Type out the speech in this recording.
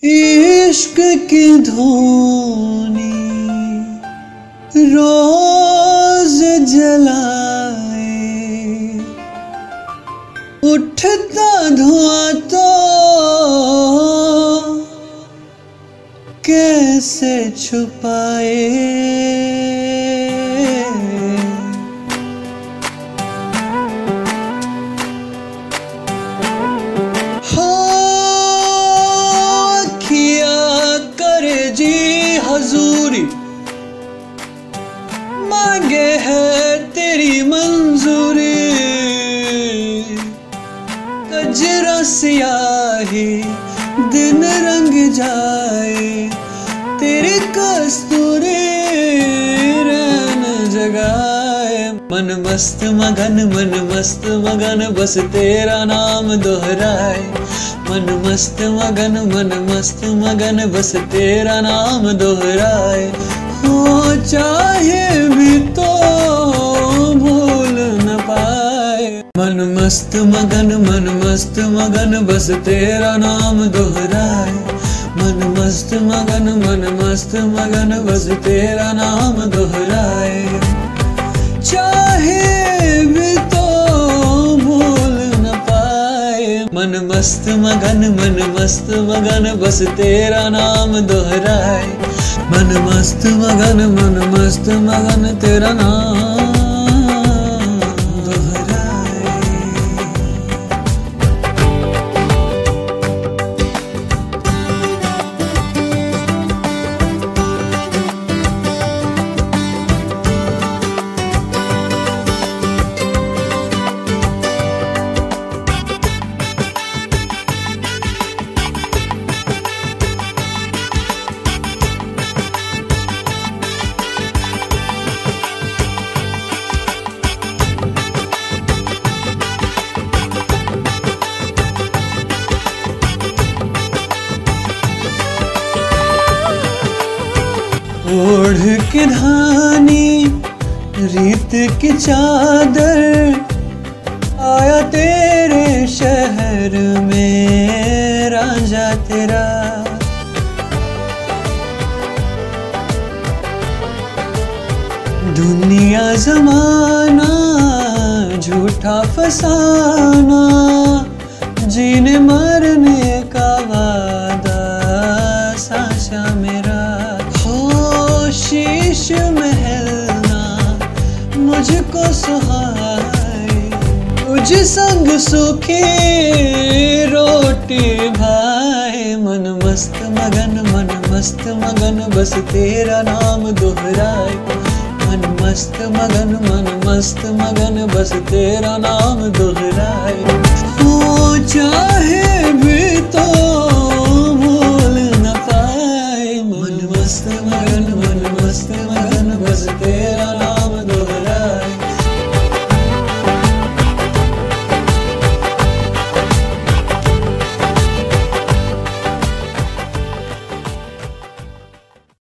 इश्क की धूनी रोज जलाए, उठता धुआं तो कैसे छुपाए। हजूरी मांगे है तेरी मंजूरी, कजरा सियाही दिन रंग जाए, तेरी कस्तूरी रैन जगाए। मन मस्त मगन बस तेरा नाम दोहराए। मन मस्त मगन बस तेरा नाम दोहराए। हो चाहे भी तो भूल न पाए। मन मस्त मगन बस तेरा नाम दोहराए। मन मस्त मगन बस तेरा नाम दोहराए। चाहे भी तो भूल न पाए। मन मस्त मगन बस तेरा नाम दोहराए। मन मस्त मगन तेरा नाम दोहराए। ओढ़ के धानी रीत की चादर, आया तेरे शहर में रांझा तेरा। दुनिया जमाना झूठा फसाना, जीने मरने का वादा साचा मेरा। शीश महलना मुझको सुहाए, तुझ संग सूखी रोटी भाए। मन मस्त मगन बस तेरा नाम दोहराए। मन मस्त मगन बस तेरा नाम दोहराए। हो चाहे भी तो